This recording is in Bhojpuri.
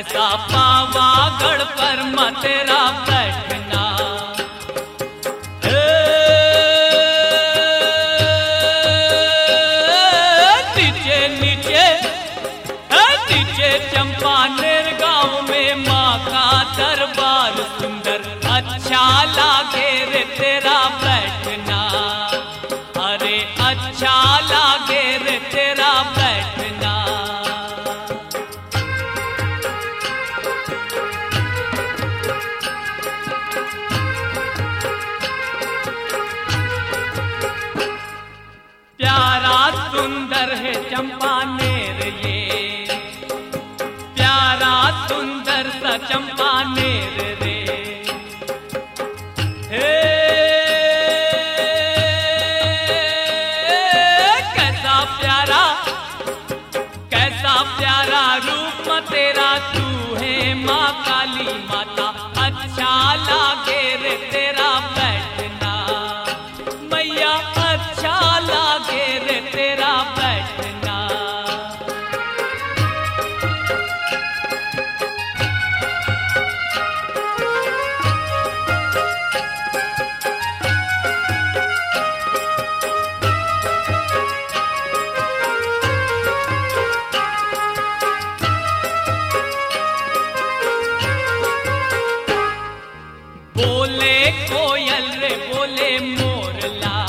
ऐसा पावागढ़ पर तेरा बैठना। नीचे चंपानेर गांव में माँ का दरबार सुंदर, अच्छा लागे रे तेरा बैठना। अरे अच्छा लागे रे तेरा बैठना। प्यारा सुंदर है चंपानेर ये, प्यारा सुंदर सा चंपानेर रे। हे कैसा प्यारा रूप तेरा, तू है माँ काली माता। अच्छा लागे रे तेरा बैठना मैया, अच्छा लागे रे तेरा बैठना। बोले कोयल रे बोले मोरला,